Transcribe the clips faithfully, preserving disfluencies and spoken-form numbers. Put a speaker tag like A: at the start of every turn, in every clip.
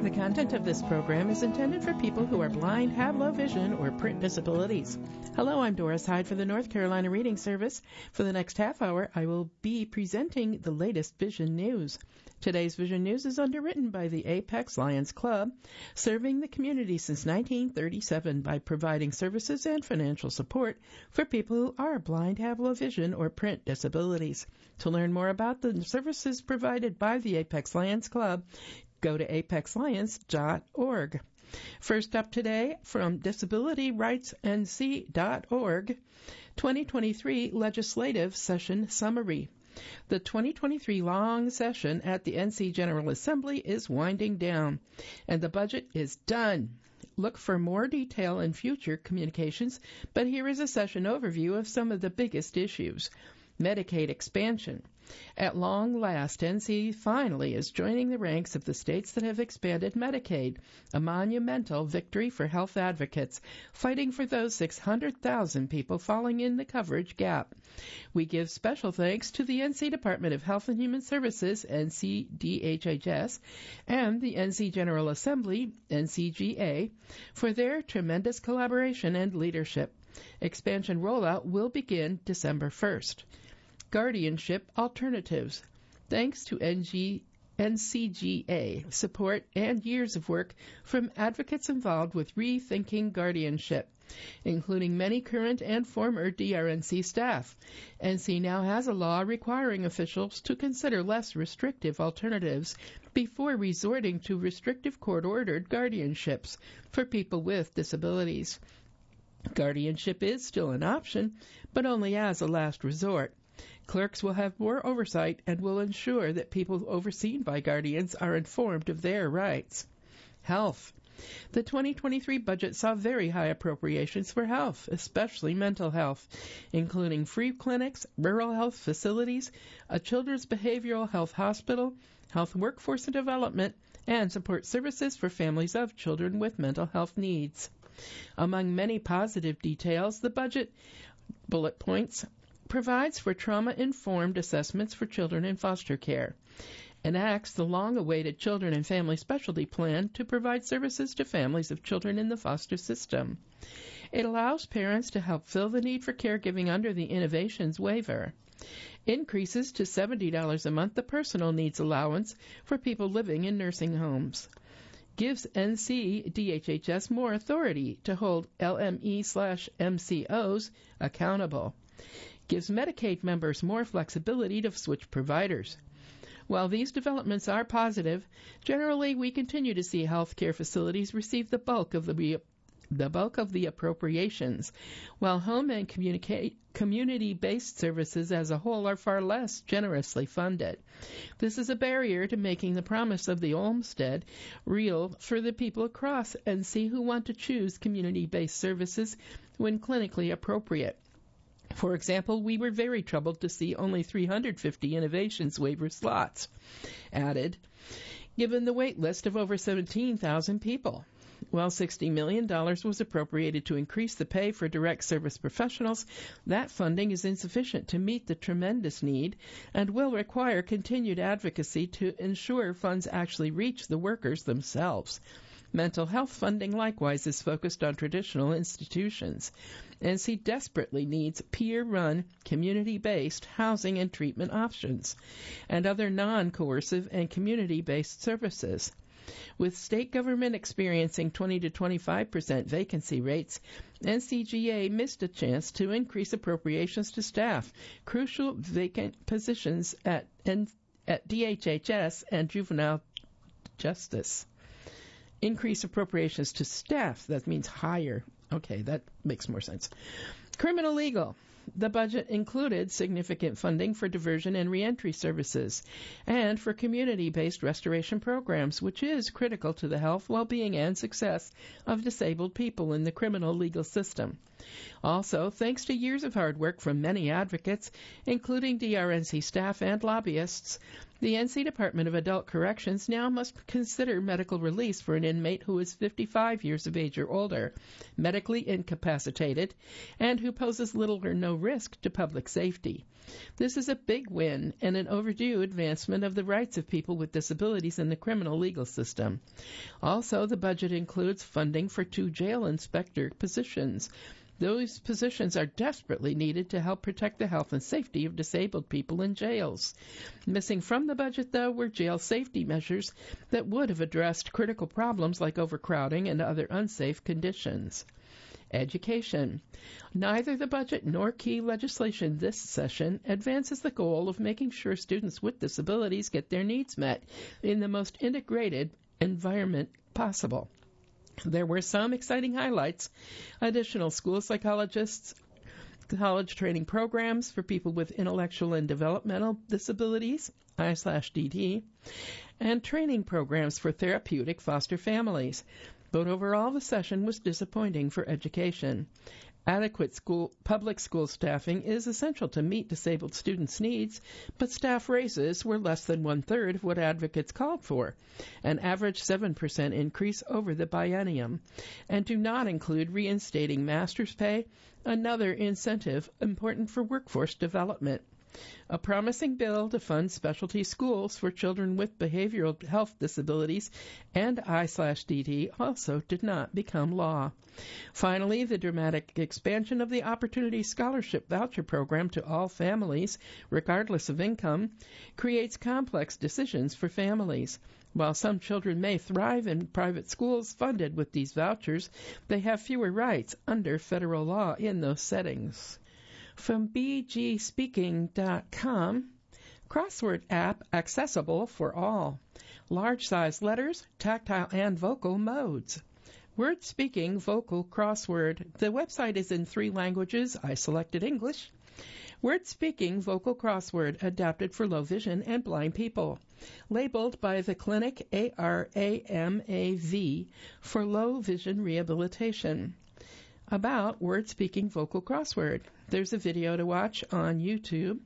A: The content of this program is intended for people who are blind, have low vision, or print disabilities. Hello, I'm Doris Hyde for the North Carolina Reading Service. For the next half hour, I will be presenting the latest vision news. Today's vision news is underwritten by the Apex Lions Club, serving the community since nineteen thirty-seven by providing services and financial support for people who are blind, have low vision, or print disabilities. To learn more about the services provided by the Apex Lions Club, go to apex lions dot org. First up today, from disability rights n c dot org, twenty twenty-three Legislative Session Summary. The twenty twenty-three long session at the N C General Assembly is winding down, and the budget is done. Look for more detail in future communications, but here is a session overview of some of the biggest issues. Medicaid expansion. At long last, N C finally is joining the ranks of the states that have expanded Medicaid, a monumental victory for health advocates, fighting for those six hundred thousand people falling in the coverage gap. We give special thanks to the N C Department of Health and Human Services, N C D H H S, and the N C General Assembly, N C G A, for their tremendous collaboration and leadership. Expansion rollout will begin December first. Guardianship alternatives. Thanks to N G, N C G A support and years of work from advocates involved with rethinking guardianship, including many current and former D R N C staff. N C now has a law requiring officials to consider less restrictive alternatives before resorting to restrictive court-ordered guardianships for people with disabilities. Guardianship is still an option, but only as a last resort. Clerks will have more oversight and will ensure that people overseen by guardians are informed of their rights. Health. The twenty twenty-three budget saw very high appropriations for health, especially mental health, including free clinics, rural health facilities, a children's behavioral health hospital, health workforce and development, and support services for families of children with mental health needs. Among many positive details, the budget bullet points provides for trauma-informed assessments for children in foster care, enacts the long-awaited Children and Family Specialty Plan to provide services to families of children in the foster system. It allows parents to help fill the need for caregiving under the Innovations Waiver. Increases to seventy dollars a month the personal needs allowance for people living in nursing homes. Gives N C D H H S more authority to hold L M E slash M C Os accountable. Gives Medicaid members more flexibility to switch providers. While these developments are positive, generally we continue to see healthcare facilities receive the bulk of the the bulk of the appropriations, while home and communicate, community-based services as a whole are far less generously funded. This is a barrier to making the promise of the Olmstead real for the people across N C who want to choose community-based services when clinically appropriate. For example, we were very troubled to see only three hundred fifty Innovations Waiver slots added, given the wait list of over seventeen thousand people. While sixty million dollars was appropriated to increase the pay for direct service professionals, that funding is insufficient to meet the tremendous need and will require continued advocacy to ensure funds actually reach the workers themselves. Mental health funding likewise is focused on traditional institutions. N C desperately needs peer-run, community-based housing and treatment options, and other non-coercive and community-based services. With state government experiencing twenty to twenty-five percent vacancy rates, N C G A missed a chance to increase appropriations to staff crucial vacant positions at, N- at D H H S and juvenile justice. Increase appropriations to staff, that means higher. Okay, that makes more sense. Criminal legal. The budget included significant funding for diversion and reentry services and for community-based restoration programs, which is critical to the health, well-being, and success of disabled people in the criminal legal system. Also, thanks to years of hard work from many advocates, including D R N C staff and lobbyists, the N C Department of Adult Corrections now must consider medical release for an inmate who is fifty-five years of age or older, medically incapacitated, and who poses little or no no risk to public safety. This is a big win and an overdue advancement of the rights of people with disabilities in the criminal legal system. Also, the budget includes funding for two jail inspector positions. Those positions are desperately needed to help protect the health and safety of disabled people in jails. Missing from the budget, though, were jail safety measures that would have addressed critical problems like overcrowding and other unsafe conditions. Education. Neither the budget nor key legislation this session advances the goal of making sure students with disabilities get their needs met in the most integrated environment possible. There were some exciting highlights: additional school psychologists, college training programs for people with intellectual and developmental disabilities, I slash D D, and training programs for therapeutic foster families. But overall, the session was disappointing for education. Adequate school, public school staffing is essential to meet disabled students' needs, but staff raises were less than one-third of what advocates called for, an average seven percent increase over the biennium, and do not include reinstating master's pay, another incentive important for workforce development. A promising bill to fund specialty schools for children with behavioral health disabilities and I slash D D also did not become law. Finally, the dramatic expansion of the Opportunity Scholarship Voucher Program to all families, regardless of income, creates complex decisions for families. While some children may thrive in private schools funded with these vouchers, they have fewer rights under federal law in those settings. From b g speaking dot com, crossword app accessible for all. Large-size letters, tactile and vocal modes. Word speaking vocal crossword. The website is in three languages. I selected English. Word speaking vocal crossword adapted for low vision and blind people. Labeled by the Clinic A R A M A V for low vision rehabilitation. About word speaking vocal crossword. There's a video to watch on YouTube,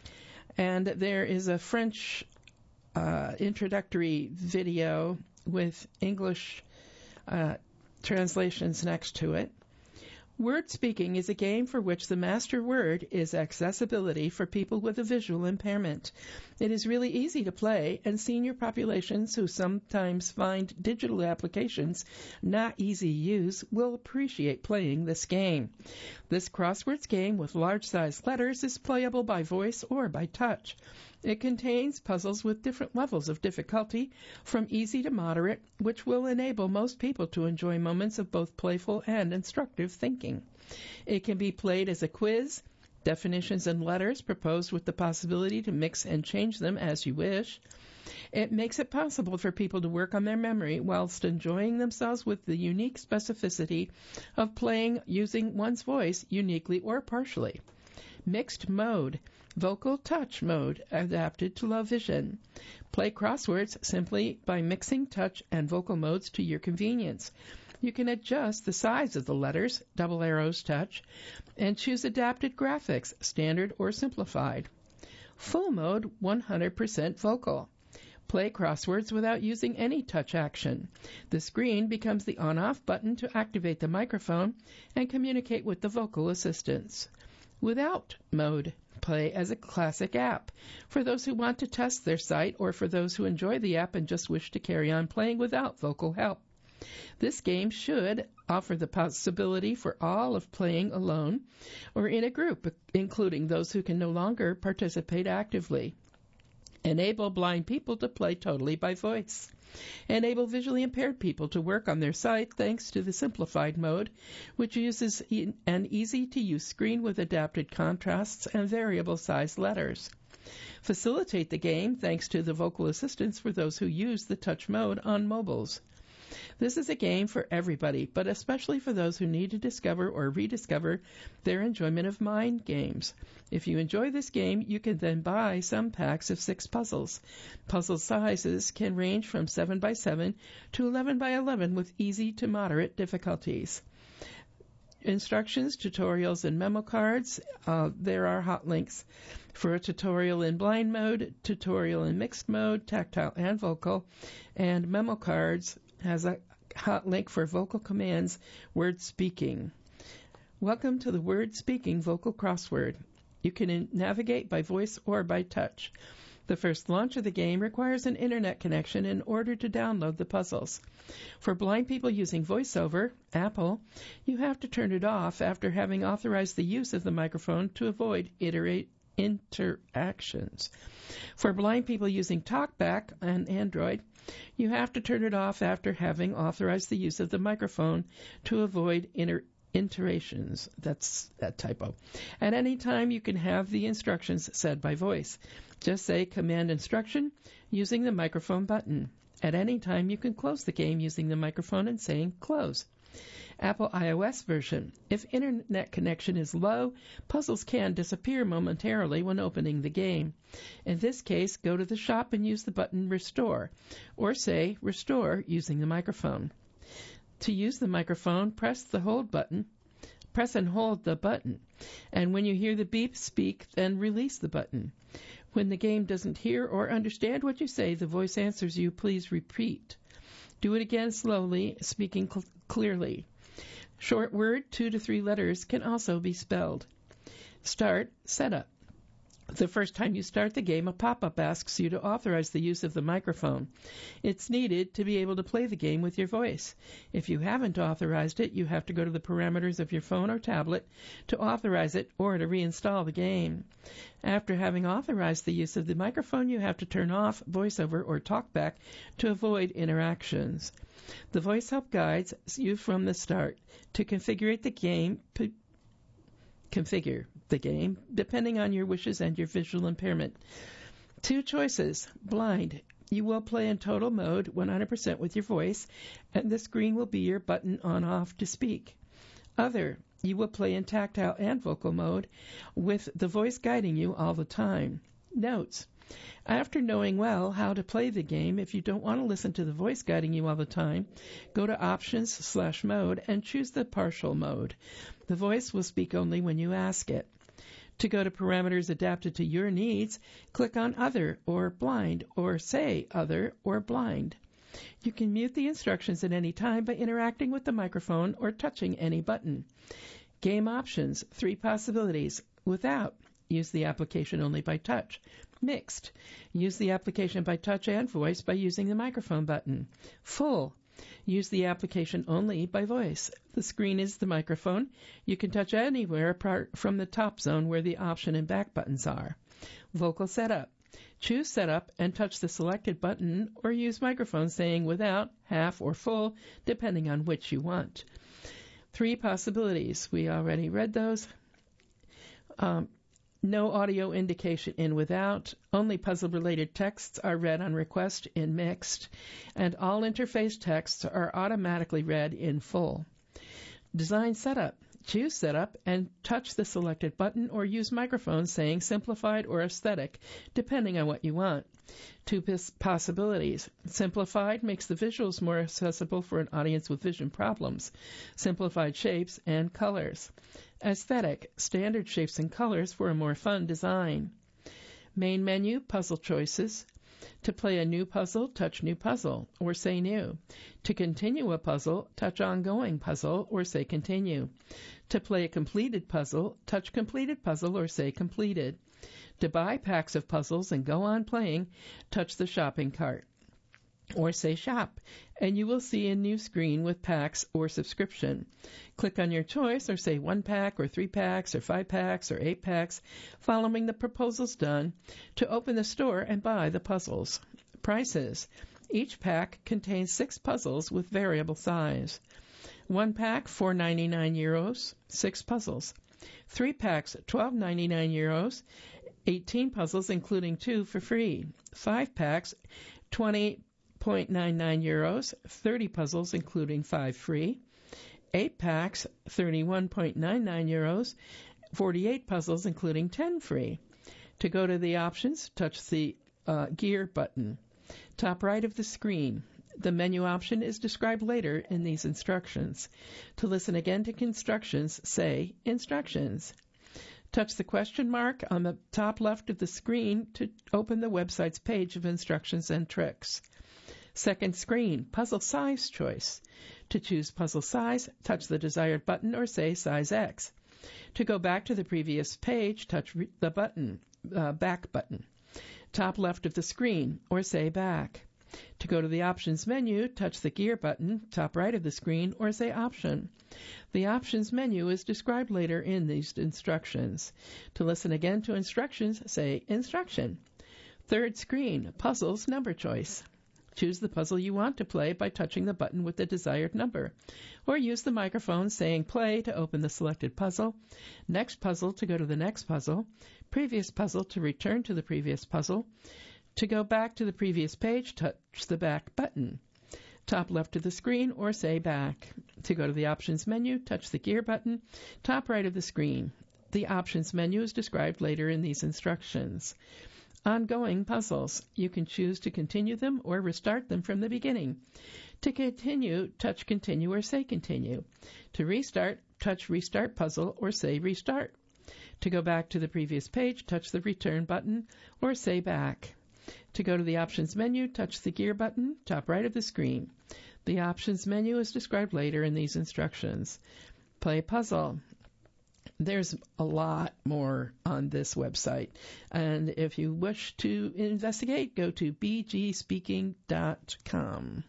A: and there is a French uh, introductory video with English uh, translations next to it. Word speaking is a game for which the master word is accessibility for people with a visual impairment. It is really easy to play, and senior populations who sometimes find digital applications not easy to use will appreciate playing this game. This crosswords game with large-sized letters is playable by voice or by touch. It contains puzzles with different levels of difficulty, from easy to moderate, which will enable most people to enjoy moments of both playful and instructive thinking. It can be played as a quiz, definitions and letters proposed with the possibility to mix and change them as you wish. It makes it possible for people to work on their memory whilst enjoying themselves with the unique specificity of playing using one's voice uniquely or partially. Mixed mode. Vocal touch mode adapted to low vision. Play crosswords simply by mixing touch and vocal modes to your convenience. You can adjust the size of the letters, double arrows touch, and choose adapted graphics, standard or simplified. Full mode, one hundred percent vocal. Play crosswords without using any touch action. The screen becomes the on-off button to activate the microphone and communicate with the vocal assistants. Without mode. Play as a classic app for those who want to test their site or for those who enjoy the app and just wish to carry on playing without vocal help. This game should offer the possibility for all of playing alone or in a group, including those who can no longer participate actively. Enable blind people to play totally by voice. Enable visually impaired people to work on their site thanks to the simplified mode, which uses an easy-to-use screen with adapted contrasts and variable-sized letters. Facilitate the game thanks to the vocal assistance for those who use the touch mode on mobiles. This is a game for everybody, but especially for those who need to discover or rediscover their enjoyment of mind games. If you enjoy this game, you can then buy some packs of six puzzles. Puzzle sizes can range from seven by seven to eleven by eleven with easy to moderate difficulties. Instructions, tutorials, and memo cards. Uh, there are hot links for a tutorial in blind mode, tutorial in mixed mode, tactile and vocal, and memo cards has a hot link for vocal commands, word speaking. Welcome to the Word Speaking Vocal Crossword. You can in- navigate by voice or by touch. The first launch of the game requires an internet connection in order to download the puzzles. For blind people using VoiceOver, Apple, you have to turn it off after having authorized the use of the microphone to avoid iterate interactions. For blind people using TalkBack on Android, you have to turn it off after having authorized the use of the microphone to avoid inter- iterations. That's that typo. At any time, you can have the instructions said by voice. Just say Command Instruction using the microphone button. At any time, you can close the game using the microphone and saying Close. Apple iOS version. If internet connection is low, puzzles can disappear momentarily when opening the game. In this case, go to the shop and use the button Restore, or say Restore using the microphone. To use the microphone, press the hold button, press and hold the button, and when you hear the beep, speak, then release the button. When the game doesn't hear or understand what you say, the voice answers you, please repeat. Do it again slowly, speaking cl- clearly. Short word, two to three letters, can also be spelled. Start setup. The first time you start the game, a pop-up asks you to authorize the use of the microphone. It's needed to be able to play the game with your voice. If you haven't authorized it, you have to go to the parameters of your phone or tablet to authorize it or to reinstall the game. After having authorized the use of the microphone, you have to turn off VoiceOver or TalkBack to avoid interactions. The voice help guides you from the start to configure the game p- configure the game depending on your wishes and your visual impairment. Two choices. Blind. You will play in total mode one hundred percent with your voice, and the screen will be your button on-off to speak. Other. You will play in tactile and vocal mode with the voice guiding you all the time. Notes. After knowing well how to play the game, if you don't want to listen to the voice guiding you all the time, go to Options slash Mode and choose the partial mode. The voice will speak only when you ask it. To go to parameters adapted to your needs, click on Other or Blind, or say Other or Blind. You can mute the instructions at any time by interacting with the microphone or touching any button. Game options, three possibilities. Without, use the application only by touch. Mixed, use the application by touch and voice by using the microphone button. Full, use the application only by voice. The screen is the microphone. You can touch anywhere apart from the top zone where the option and back buttons are. Vocal setup. Choose setup and touch the selected button or use microphone saying without, half, or full, depending on which you want. Three possibilities. We already read those. Um, No audio indication in without. Only puzzle-related texts are read on request in mixed, and all interface texts are automatically read in full. Design setup. Choose setup and touch the selected button or use microphone saying simplified or aesthetic, depending on what you want. Two possibilities. Simplified makes the visuals more accessible for an audience with vision problems. Simplified shapes and colors. Aesthetic, standard shapes and colors for a more fun design. Main menu, puzzle choices. To play a new puzzle, touch New Puzzle, or say New. To continue a puzzle, touch Ongoing Puzzle, or say Continue. To play a completed puzzle, touch Completed Puzzle, or say Completed. To buy packs of puzzles and go on playing, touch the shopping cart, or say Shop, and you will see a new screen with packs or subscription. Click on your choice or say one pack or three packs or five packs or eight packs, following the proposals done, to open the store and buy the puzzles. Prices. Each pack contains six puzzles with variable size. One pack, four ninety-nine euros, six puzzles. Three packs, twelve ninety-nine euros, eighteen puzzles, including two for free. Five packs, twenty ninety-nine euros, thirty puzzles, including five free. Eight packs, thirty-one ninety-nine euros, forty-eight puzzles, including ten free. To go to the options, touch the uh, gear button. Top right of the screen. The menu option is described later in these instructions. To listen again to instructions, say Instructions. Touch the question mark on the top left of the screen to open the website's page of instructions and tricks. Second screen, puzzle size choice. To choose puzzle size, touch the desired button or say size X. To go back to the previous page, touch re- the button, uh, back button. Top left of the screen, or say back. To go to the options menu, touch the gear button, top right of the screen, or say option. The options menu is described later in these instructions. To listen again to instructions, say instruction. Third screen, puzzles number choice. Choose the puzzle you want to play by touching the button with the desired number, or use the microphone saying play to open the selected puzzle, next puzzle to go to the next puzzle, previous puzzle to return to the previous puzzle. To go back to the previous page, touch the back button. Top left of the screen or say back. To go to the options menu, touch the gear button, top right of the screen. The options menu is described later in these instructions. Ongoing puzzles. You can choose to continue them or restart them from the beginning. To continue, touch continue or say continue. To restart, touch restart puzzle or say restart. To go back to the previous page, touch the return button or say back. To go to the options menu, touch the gear button, top right of the screen. The options menu is described later in these instructions. Play puzzle. There's a lot more on this website. And if you wish to investigate, go to b g speaking dot com.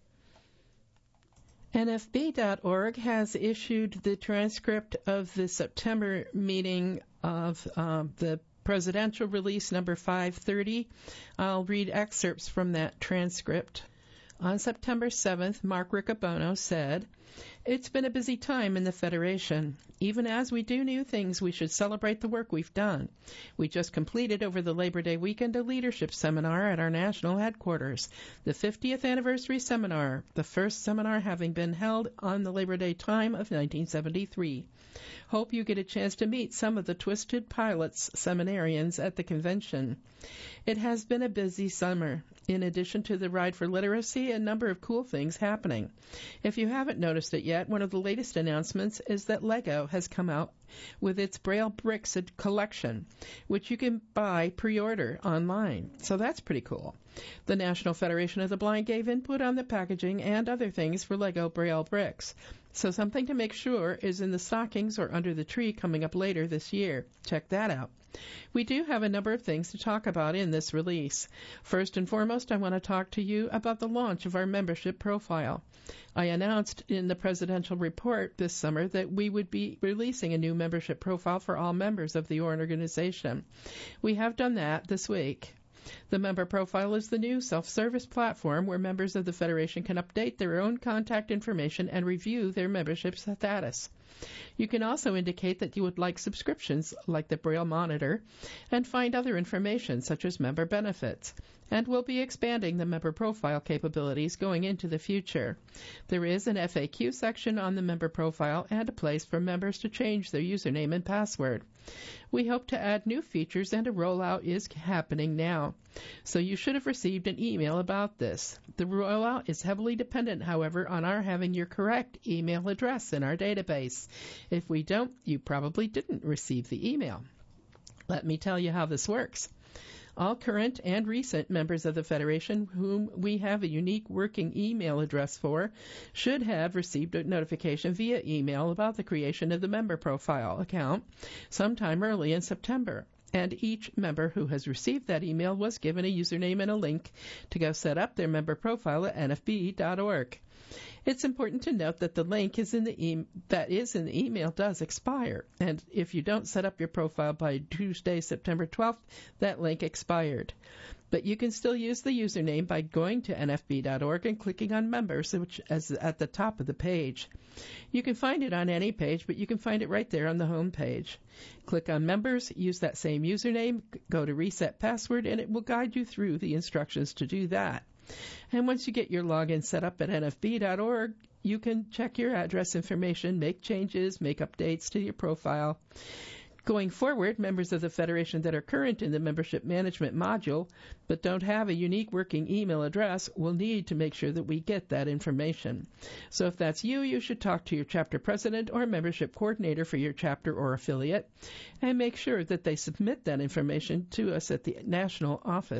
A: N F B dot org has issued the transcript of the September meeting of uh, the presidential release number five thirty. I'll read excerpts from that transcript. On September seventh, Mark Riccobono said, "It's been a busy time in the Federation. Even as we do new things, we should celebrate the work we've done. We just completed over the Labor Day weekend a leadership seminar at our national headquarters, the fiftieth anniversary seminar, the first seminar having been held on the Labor Day time of nineteen seventy-three. Hope you get a chance to meet some of the Twisted Pilots seminarians at the convention. It has been a busy summer. In addition to the Ride for Literacy, a number of cool things happening. If you haven't noticed it yet, one of the latest announcements is that Lego has come out with its Braille Bricks collection, which you can buy pre-order online. So that's pretty cool. The National Federation of the Blind gave input on the packaging and other things for Lego Braille Bricks. So something to make sure is in the stockings or under the tree coming up later this year. Check that out. We do have a number of things to talk about in this release. First and foremost, I want to talk to you about the launch of our membership profile. I announced in the presidential report this summer that we would be releasing a new membership profile for all members of the organization. We have done that this week. The member profile is the new self-service platform where members of the Federation can update their own contact information and review their membership status. You can also indicate that you would like subscriptions like the Braille Monitor and find other information such as member benefits. And we'll be expanding the member profile capabilities going into the future. There is an F A Q section on the member profile and a place for members to change their username and password. We hope to add new features and a rollout is happening now. So you should have received an email about this. The rollout is heavily dependent, however, on our having your correct email address in our database. If we don't, you probably didn't receive the email. Let me tell you how this works. All current and recent members of the Federation whom we have a unique working email address for should have received a notification via email about the creation of the member profile account sometime early in September. And each member who has received that email was given a username and a link to go set up their member profile at N F B dot org. It's important to note that the link is in the e- that is in the email does expire, and if you don't set up your profile by Tuesday, September twelfth, that link expired. But you can still use the username by going to N F B dot org and clicking on Members, which is at the top of the page. You can find it on any page, but you can find it right there on the home page. Click on Members, use that same username, go to Reset Password, and it will guide you through the instructions to do that. And once you get your login set up at N F B dot org, you can check your address information, make changes, make updates to your profile. Going forward, members of the Federation that are current in the membership management module but don't have a unique working email address will need to make sure that we get that information. So if that's you, you should talk to your chapter president or membership coordinator for your chapter or affiliate and make sure that they submit that information to us at the national office.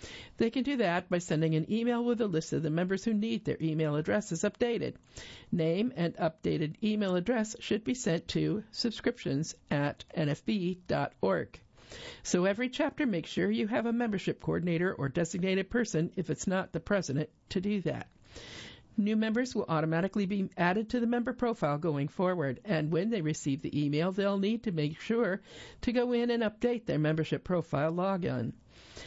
A: They can do that by sending an email with a list of the members who need their email addresses updated. Name and updated email address should be sent to subscriptions at n f b dot org. So every chapter, make sure you have a membership coordinator or designated person, if it's not the president, to do that. New members will automatically be added to the member profile going forward, and when they receive the email, they'll need to make sure to go in and update their membership profile login.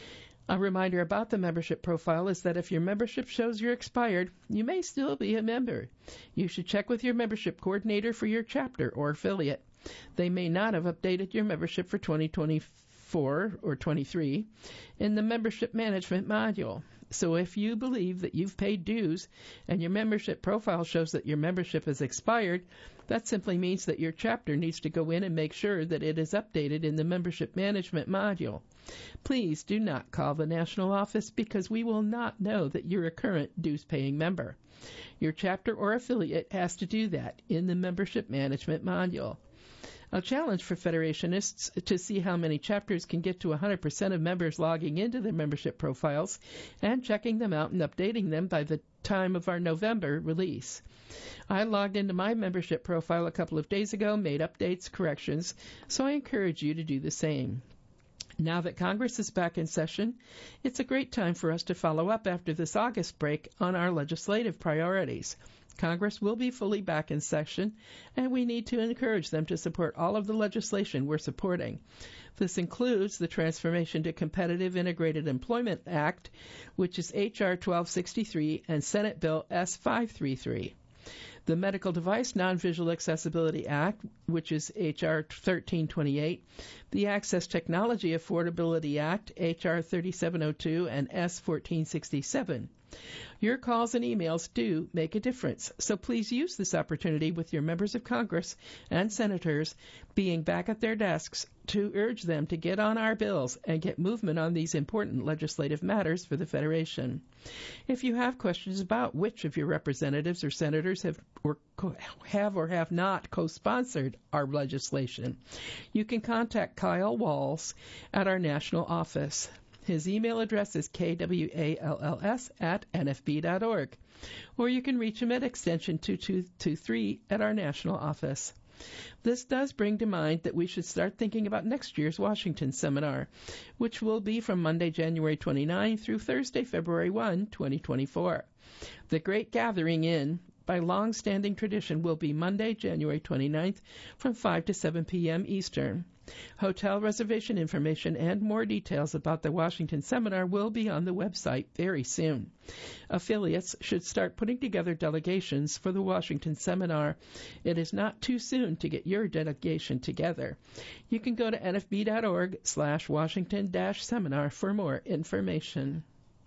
A: A reminder about the membership profile is that if your membership shows you're expired, you may still be a member. You should check with your membership coordinator for your chapter or affiliate. They may not have updated your membership for twenty twenty-four or twenty-three in the membership management module. So if you believe that you've paid dues and your membership profile shows that your membership has expired, that simply means that your chapter needs to go in and make sure that it is updated in the membership management module. Please do not call the national office because we will not know that you're a current dues-paying member. Your chapter or affiliate has to do that in the membership management module. A challenge for Federationists to see how many chapters can get to one hundred percent of members logging into their membership profiles and checking them out and updating them by the time of our November release. I logged into my membership profile a couple of days ago, made updates, corrections, so I encourage you to do the same. Now that Congress is back in session, it's a great time for us to follow up after this August break on our legislative priorities. Congress will be fully back in session, and we need to encourage them to support all of the legislation we're supporting. This includes the Transformation to Competitive Integrated Employment Act, which is H R twelve sixty-three, and Senate Bill S five thirty-three. The Medical Device Non-Visual Accessibility Act, which is H R thirteen twenty-eight, the Access Technology Affordability Act, H R thirty-seven oh two, and S fourteen sixty-seven. Your calls and emails do make a difference, so please use this opportunity with your members of Congress and senators being back at their desks to urge them to get on our bills and get movement on these important legislative matters for the Federation. If you have questions about which of your representatives or senators have or have or have not co-sponsored our legislation, you can contact Kyle Walls at our national office. His email address is k w a l l s at n f b dot org, or you can reach him at extension two two two three at our national office. This does bring to mind that we should start thinking about next year's Washington seminar, which will be from Monday, January twenty-ninth through Thursday, February first, twenty twenty-four. The Great Gathering in, by long-standing tradition, will be Monday, January twenty-ninth from five to seven p.m. Eastern. Hotel reservation information and more details about the Washington seminar will be on the website very soon. Affiliates should start putting together delegations for the Washington seminar. It is not too soon to get your delegation together. You can go to n f b dot org slash Washington dash seminar for more information.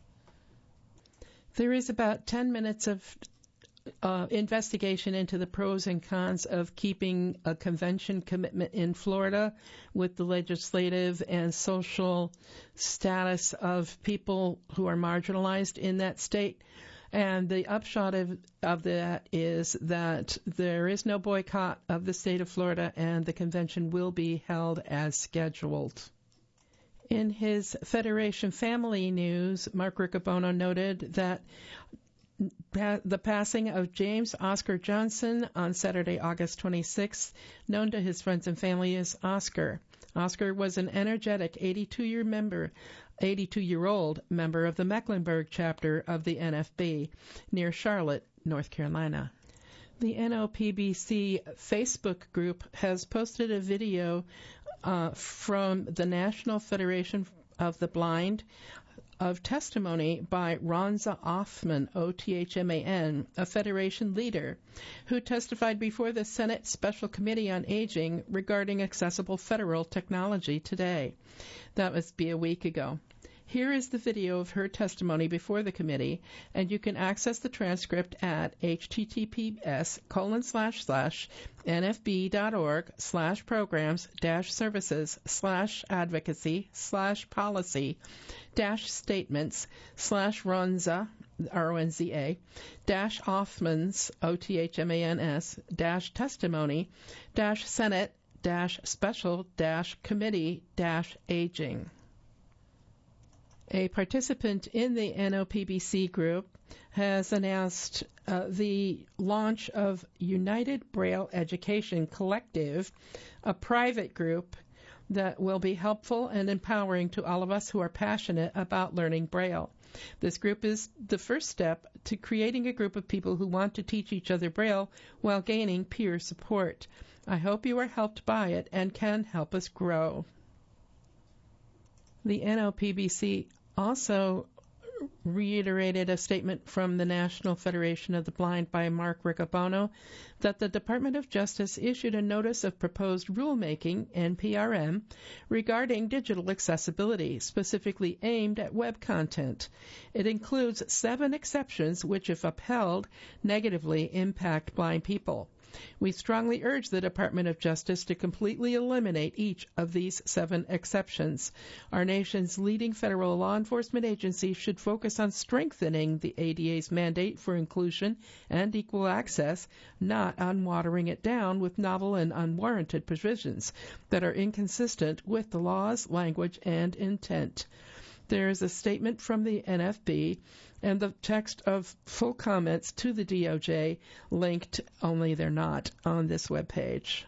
A: There is about ten minutes of Uh, investigation into the pros and cons of keeping a convention commitment in Florida with the legislative and social status of people who are marginalized in that state. And the upshot of, of that is that there is no boycott of the state of Florida, and the convention will be held as scheduled. In his Federation family news, Mark Riccobono noted that the passing of James Oscar Johnson on Saturday, August twenty-sixth, known to his friends and family as Oscar. Oscar was an energetic eighty-two-year member, eighty-two-year-old member of the Mecklenburg chapter of the N F B near Charlotte, North Carolina. The N O P B C Facebook group has posted a video uh, from the National Federation of the Blind of testimony by Ronza Othman, O T H M A N, a Federation leader, who testified before the Senate Special Committee on Aging regarding accessible federal technology today. That must be a week ago. Here is the video of her testimony before the committee, and you can access the transcript at https colon slash slash nfb.org slash programs dash services slash advocacy slash policy dash statements slash Ronza, R O N Z A, dash Othman's, O T H M A N S, dash testimony, dash Senate, dash special, dash committee, dash aging. A participant in the N O P B C group has announced uh, the launch of United Braille Education Collective, a private group that will be helpful and empowering to all of us who are passionate about learning Braille. This group is the first step to creating a group of people who want to teach each other Braille while gaining peer support. I hope you are helped by it and can help us grow. The N O P B C also reiterated a statement from the National Federation of the Blind by Mark Riccobono that the Department of Justice issued a notice of proposed rulemaking, N P R M, regarding digital accessibility, specifically aimed at web content. It includes seven exceptions which, if upheld, negatively impact blind people. We strongly urge the Department of Justice to completely eliminate each of these seven exceptions. Our nation's leading federal law enforcement agency should focus on strengthening the A D A's mandate for inclusion and equal access, not on watering it down with novel and unwarranted provisions that are inconsistent with the law's language and intent. There is a statement from the N F B and the text of full comments to the D O J linked, only they're not, on this webpage.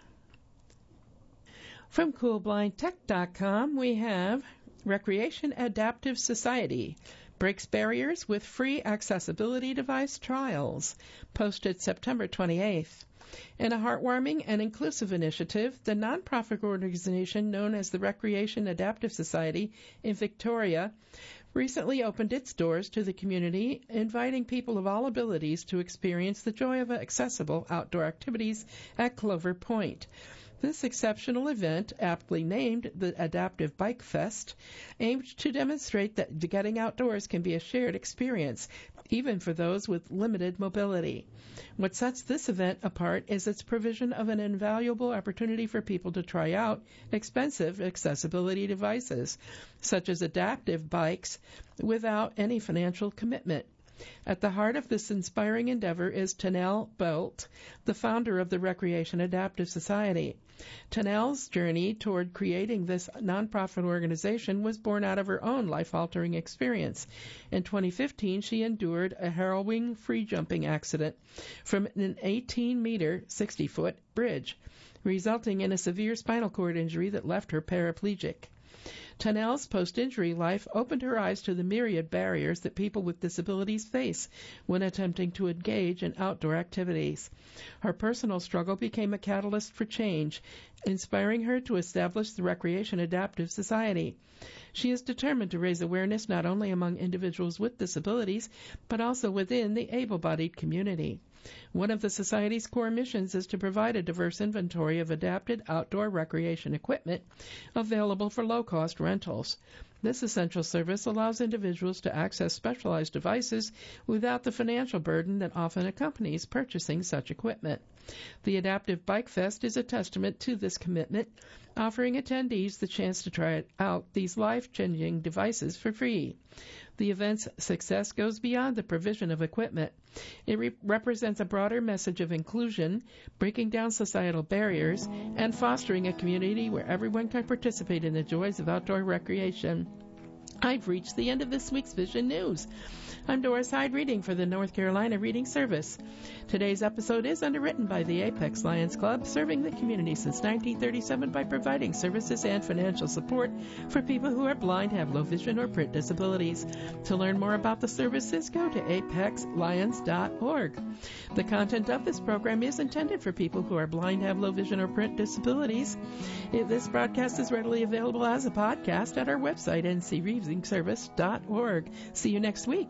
A: From cool blind tech dot com, we have Recreation Adaptive Society breaks barriers with free accessibility device trials, posted September twenty-eighth. In a heartwarming and inclusive initiative, the nonprofit organization known as the Recreation Adaptive Society in Victoria recently opened its doors to the community, inviting people of all abilities to experience the joy of accessible outdoor activities at Clover Point. This exceptional event, aptly named the Adaptive Bike Fest, aimed to demonstrate that getting outdoors can be a shared experience, even for those with limited mobility. What sets this event apart is its provision of an invaluable opportunity for people to try out expensive accessibility devices, such as adaptive bikes, without any financial commitment. At the heart of this inspiring endeavor is Tanel Bolt, the founder of the Recreation Adaptive Society. Tanel's journey toward creating this nonprofit organization was born out of her own life-altering experience. In twenty fifteen, she endured a harrowing free-jumping accident from an eighteen-meter, sixty-foot bridge, resulting in a severe spinal cord injury that left her paraplegic. Tanel's post-injury life opened her eyes to the myriad barriers that people with disabilities face when attempting to engage in outdoor activities. Her personal struggle became a catalyst for change, inspiring her to establish the Recreation Adaptive Society. She is determined to raise awareness not only among individuals with disabilities, but also within the able-bodied community. One of the Society's core missions is to provide a diverse inventory of adapted outdoor recreation equipment available for low-cost rentals. This essential service allows individuals to access specialized devices without the financial burden that often accompanies purchasing such equipment. The Adaptive Bike Fest is a testament to this commitment, offering attendees the chance to try out these life-changing devices for free. The event's success goes beyond the provision of equipment. It re- represents a broader message of inclusion, breaking down societal barriers, and fostering a community where everyone can participate in the joys of outdoor recreation. I've reached the end of this week's Vision News. I'm Doris Hyde reading for the North Carolina Reading Service. Today's episode is underwritten by the Apex Lions Club, serving the community since nineteen thirty-seven by providing services and financial support for people who are blind, have low vision, or print disabilities. To learn more about the services, go to apex lions dot org. The content of this program is intended for people who are blind, have low vision, or print disabilities. This broadcast is readily available as a podcast at our website, n c reading service dot org. See you next week.